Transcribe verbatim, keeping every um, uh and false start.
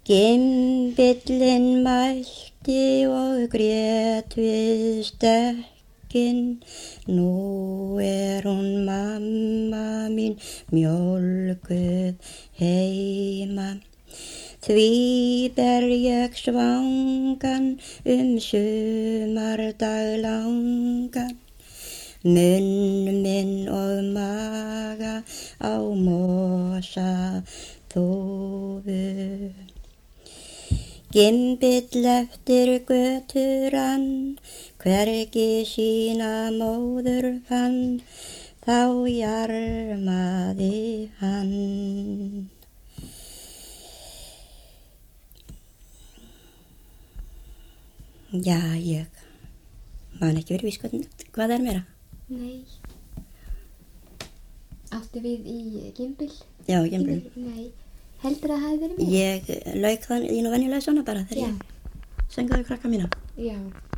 Gimbillinn mælti og grét við stekkinn, nú er hún mamma mín mjólkuð heima. Því ber ég svangan sumardag langan, munn minn og maga á mosa þúfu. Gimbill eftir götur rann, hvergi sína móður fann, þá jarmaði hann. Já, ég man ekki verið viss hvað, hvað það er meira. Nei. Áttu við í Gimbill? Já, Gimbill. Nei. Heldur það hafi verið meira? Ég lauk það í nú venjulega svona bara þegar Já. ég söng það við krakka mína. Já.